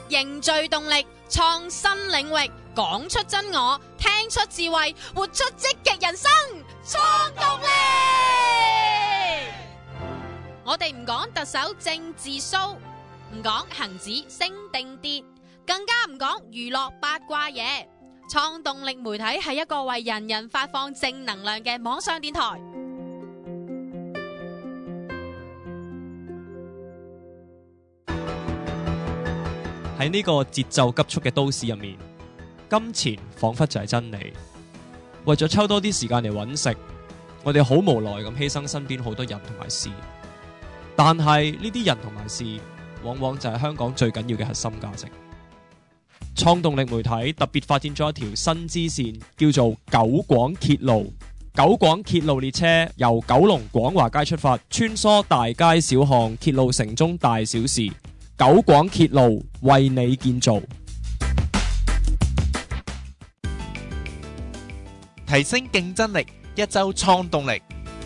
凝聚動力，創新領域，講出真我，聽出智慧，活出積極人生，創動力。我哋唔講特首政治騷，唔講恒指升定跌，更加唔講娛樂八卦嘢。創動力媒體係一個為人人發放正能量嘅網上電台。 喺呢個節奏急速嘅都市入面，金錢仿佛就係真理。為咗抽多啲時間嚟揾食，我哋好無奈咁犧牲身邊好多人同埋事。但係呢啲人同埋事，往往就係香港最緊要嘅核心價值。創動力媒體特別發展咗一條新支線，叫做九廣鐵路。九廣鐵路列車由九龍廣華街出發，穿梭大街小巷，鐵路城中大小事。九廣鐵路為你建造， 提升競爭力，一周創動力。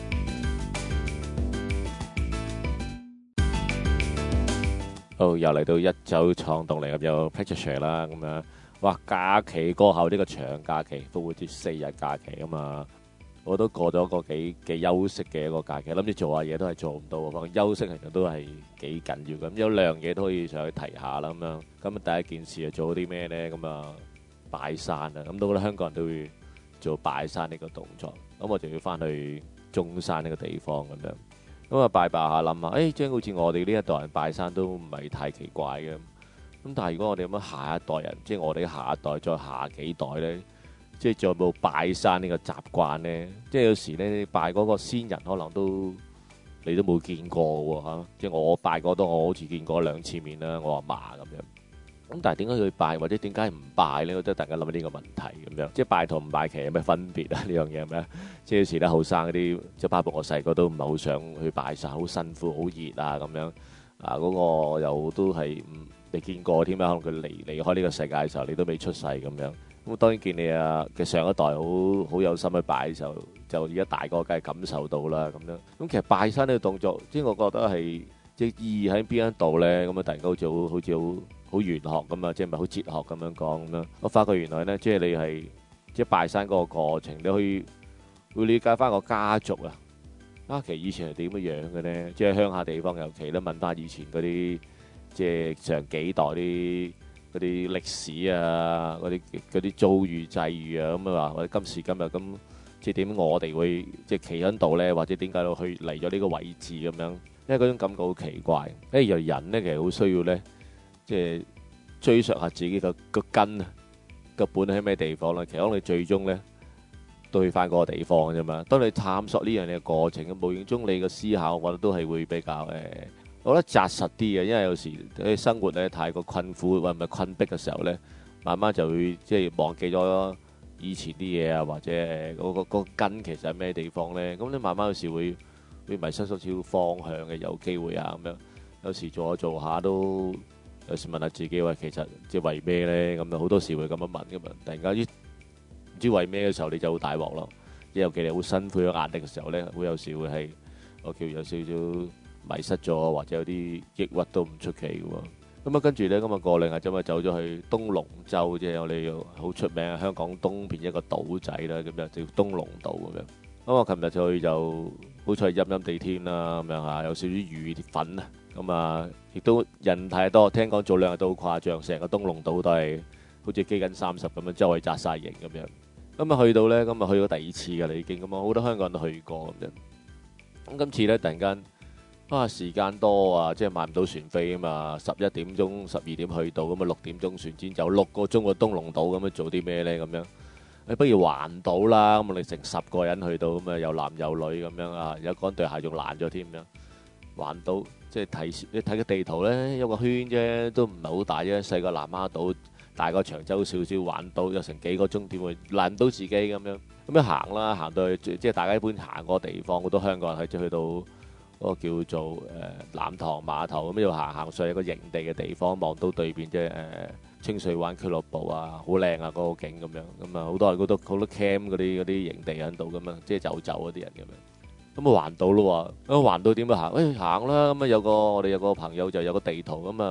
好，又嚟到一周創動力咁有 Patricia 啦，咁樣哇，假期過後呢個長假期，復活節4日假期啊嘛，我都過咗個幾休息嘅一個假期，諗住做下嘢都係做唔到，反正休息其實都係幾緊要咁，有兩嘢都可以上去提下啦咁樣。咁第一件事係做啲咩呢？咁啊拜山啊，咁都覺得香港人都會做拜山呢個動作，咁我就要翻去中山呢個地方咁樣。咁啊拜下諗下，即係好似我哋呢一代人拜山都唔係太奇怪嘅。咁但係如果我哋咁樣下一代人，即係我哋下一代再下幾代呢，即係仲有冇拜山呢個習慣呢？即係有時呢，拜嗰個先人可能你都冇見過喎嚇。即係我拜過我好似見過2次面啦，我阿嫲咁樣。咁但係點解要拜或者點解唔拜呢？我都突然間諗起呢個問題咁樣。即係拜同唔拜其實有咩分別啊？呢樣嘢係咩？即係有時咧後生嗰啲，即係包括我細個都唔係好想去拜山，好辛苦、好熱啊咁樣。嗰個又都係未見過添啊！可能佢離開呢個世界嘅時候，你都未出世咁樣。咁當然見你嘅上一代好有心去拜嘅時候，就而家大個梗係感受到啦咁樣。咁其實拜山呢個動作，即係我覺得係即係意義喺邊一度咧？咁啊，突然間好似好玄學咁啊，即係咪好哲學咁樣講咁樣？我發覺原來咧，即係你係即係拜山嗰個過程，你可以會理解翻個家族啊。其實以前係點樣嘅咧？即係鄉下地方，尤其咧問翻以前嗰啲即係上幾代嗰啲歷史啊，嗰啲遭遇際遇啊，咁啊話或者今時今日咁，即係點我哋會即係企喺度咧，或者點解到去嚟咗呢個位置咁樣？因為嗰種感覺好奇怪。由人咧其實好需要咧，即係追溯下自己個根啊，個本喺咩地方啦。其實可能最終咧都去翻嗰個地方嘅啫嘛。當你探索呢樣嘢嘅過程，無形中你嘅思考，我覺得都係會比較我覺得紮實啲嘅，因為有時啲生活咧太過困苦或者困迫嘅時候咧，慢慢就會即係忘記咗以前啲嘢啊，或者嗰個根其實係咩地方咧？咁你慢慢有時會迷失咗少少方向嘅，有機會啊咁樣。有時做下都有時問下自己話，其實即係為咩咧？咁啊好多時會咁樣問㗎嘛。突然間唔知為咩嘅時候，你就好大鑊咯。尤其你好辛苦、有壓力嘅時候咧，會有時會係我叫有少少迷失咗，或者有啲抑鬱都唔出奇嘅喎。咁啊，跟住咧，咁啊過兩日就走咗去東龍洲，即係我哋好出名嘅香港東邊一個島仔啦，咁就叫東龍島咁樣。咁我琴日去就好彩陰陰地天啦，咁樣嚇有少少雨粉啊。咁啊，亦都人太多，聽講早兩日都好誇張，成個東龍島都係好似基緊30咁樣，周圍紮晒營咁樣。咁啊去到咧，咁啊去咗第2次㗎啦已經，咁啊好多香港人都去過咁樣。咁今次咧突然間時間多啊，即係買唔到船飛啊嘛，11點鐘、12點去到，咁啊6點鐘船先走，6個鐘個東龍島咁樣做啲咩咧？咁樣不如環島啦，咁我哋成10個人去到，咁啊有男有女咁樣啊，有嗰對鞋仲爛咗添咁樣。環島即係你睇個地圖咧，有個圈啫，都唔係好大啫，細個南丫島，大過長洲少少，環島有成幾個鐘，點會爛到自己咁樣？咁樣行啦，行到去即係大家一般行嗰個地方，好多香港人去到嗰個叫做南塘碼頭咁，要行上一個營地嘅地方，望到對邊即係清水灣俱樂部啊，好靚啊嗰個景咁樣。咁啊好多好多 camp 嗰啲營地喺度咁樣，即係走嗰啲人咁樣。咁啊環島咯喎，咁環島點樣行？行啦，咁啊我哋有個朋友就有個地圖咁啊，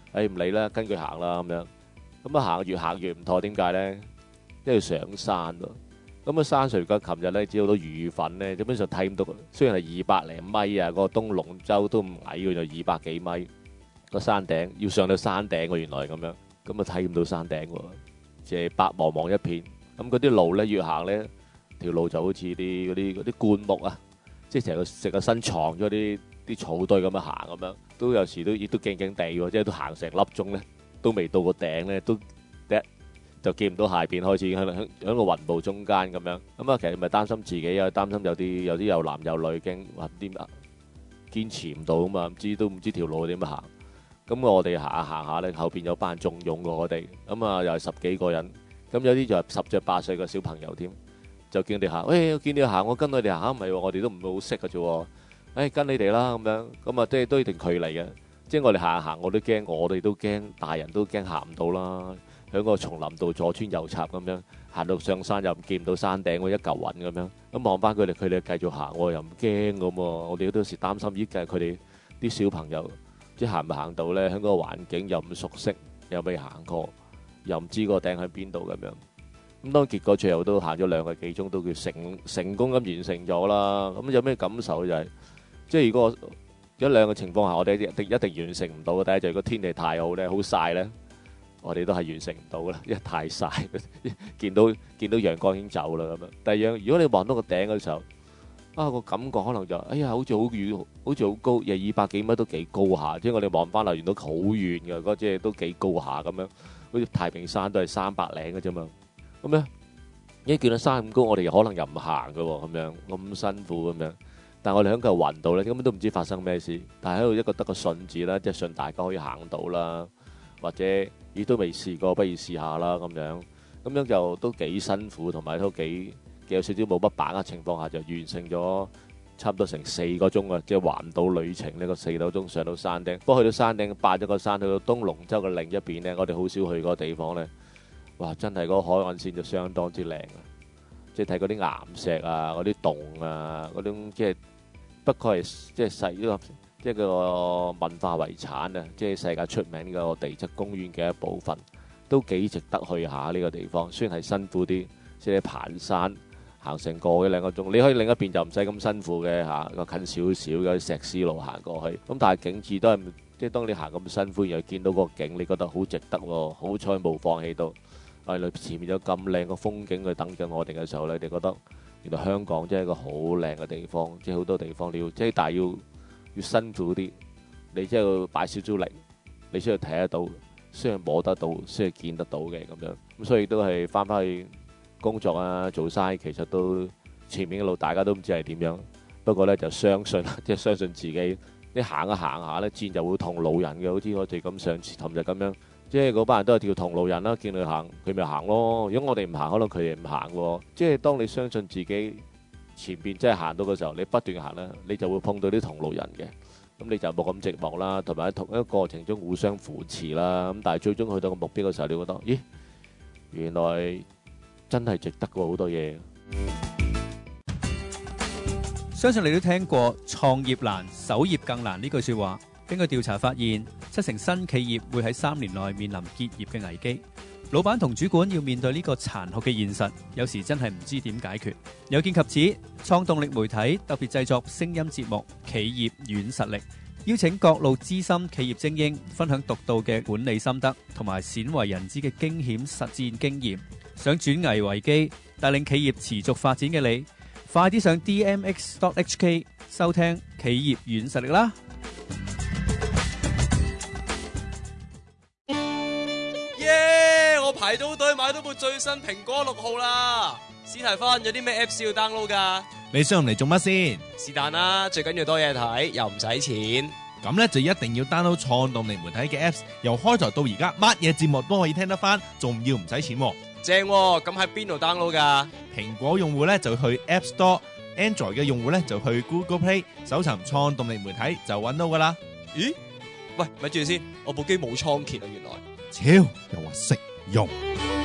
唔理啦，跟佢行啦咁樣。咁啊越行越唔妥，點解咧？因為要上山喎。咁啊山上而家琴日咧，只好多魚粉咧，基本上睇唔到。雖然係200零米啊，個東龍洲都唔矮嘅，就200幾米個山頂，要上到山頂喎，原來咁樣。咁啊睇唔到山頂喎，即係白茫茫一片。咁嗰啲路咧越行咧，條路就好似嗰啲灌木啊，即係成個身藏咗啲草堆咁樣行咁樣，都有時都勁勁地喎，即係都行成粒鐘咧，都未到個頂咧，都就見唔到下邊，開始喺個雲霧中間咁樣。咁啊，其實咪擔心自己，又擔心有啲有男有女，驚話點堅持唔到啊嘛，都唔知條路點樣行。咁我哋行下咧，後邊有班人仲勇過我哋，咁啊又係10幾個人，咁有啲就係10至8歲嘅小朋友添，就見你行，我見你行，我跟佢哋行，唔係喎，我哋都唔係好識嘅啫喎，跟你哋啦咁樣，咁啊即係都一定距離嘅，即係我哋行，我哋都驚，大人都驚行唔到啦。喺個叢林度左穿右插咁樣，行到上山又見唔到山頂喎，一嚿雲咁樣。咁望翻佢哋繼續行，我又唔驚咁喎。我哋都有時擔心，佢哋啲小朋友即係行唔行到咧？喺嗰個環境又唔熟悉，又未行過，又唔知個頂喺邊度咁樣。咁當結果最後都行咗2個幾鐘，都叫成功咁完成咗啦。咁有咩感受就係，即係如果一兩個情況下，我哋一定完成唔到嘅。第一就係如果天氣太好咧，好曬咧。我哋都係完成唔到啦，因為太曬，見到陽光已經走啦咁樣。第二樣，如果你望到個頂嘅時候，個感覺可能就，好似好遠，好似好高，又200幾米都幾高下。即係我哋望翻嚟，原來好遠嘅，嗰隻都幾高下咁樣。好似太平山都係300零嘅啫嘛。咁樣一見到山咁高，我哋可能又唔行嘅喎，咁樣咁辛苦咁樣。但係我哋喺個雲度咧，根本都唔知發生咩事。但係喺度一個得個信字啦，即係信大家可以行到啦，或者亦都未試過，不如試下啦咁樣就都幾辛苦，同埋都幾有少少冇乜把握情況下就完成咗差唔多成4個鐘啊！即係環島旅程呢個4個鐘上到山頂。不過去到山頂，霸咗個山，去到東龍洲嘅另一邊呢，我哋好少去嗰個地方呢。哇！真係嗰個海岸線就相當之靚啊！即係睇嗰啲岩石啊，嗰啲洞啊，嗰種即係不過係即係細呢個。即係個文化遺產啊！即係世界出名呢個地質公園嘅一部分，都幾值得去下呢個地方。雖然係辛苦啲，即係爬山行成個幾2個鐘，你可以另一邊就唔使咁辛苦嘅嚇，個近少少嘅石屎路行過去。咁但係景緻都係即係當你行咁辛苦，然後見到個景，你覺得好值得喎。好彩冇放棄到，前面有咁靚嘅風景去等緊我哋嘅時候咧，你覺得原來香港真係一個好靚嘅地方，即係好多地方你要即係但係要辛苦啲，你即係要擺少少力，你先要睇得到，先要摸得到，先要見得到嘅咁樣。咁所以都係翻去工作啊，做生意，其實都前面嘅路大家都唔知係點樣。不過咧就相信，即係相信自己。你行一行下咧，自然就會同路人嘅，好似我哋咁上次琴日咁樣。即係嗰班人都係條同路人啦，見佢行，佢咪行咯。如果我哋唔行，可能佢哋唔行喎。即係當你相信自己。前邊真係行到嘅時候，你不斷行咧，你就會碰到啲同路人嘅，咁你就冇咁寂寞啦，同埋喺同一個過程中互相扶持啦。咁但係最終去到個目標嘅時候，你覺得，咦，原來真係值得喎，好多嘢。 相信你都聽過創業難，守業更難呢句説話。根據調查發現，70%新企業會喺3年內面臨結業嘅危機。老闆同主管要面對呢個殘酷嘅現實，有時真係唔知點解決。有見及此，創動力媒體特別製作聲音節目《企業軟實力》，邀請各路資深企業精英分享獨到嘅管理心得同埋鮮為人知嘅驚險實戰經驗。想轉危為機，帶領企業持續發展嘅你，快啲上 DMX.HK 收聽《企業軟實力》啦！ 我排到隊買到部最新蘋果6號啦！史提芬，有啲咩 Apps 要 download 噶？ 你想用嚟做乜先？ 是但啦，最緊要多嘢睇，又唔使錢。 咁咧就一定要 download 創動力媒體嘅 Apps， 由開台到而家，乜嘢節目都可以聽得翻，仲要唔使錢。 正喎，咁喺邊度 download 噶？ 蘋果用戶咧就去 App Store，Android 嘅用戶咧就去 Google Play， 搜尋創動力媒體就揾到噶啦。 咦？喂，咪住先，我部機冇倉頡啊，原來。 超又話識用。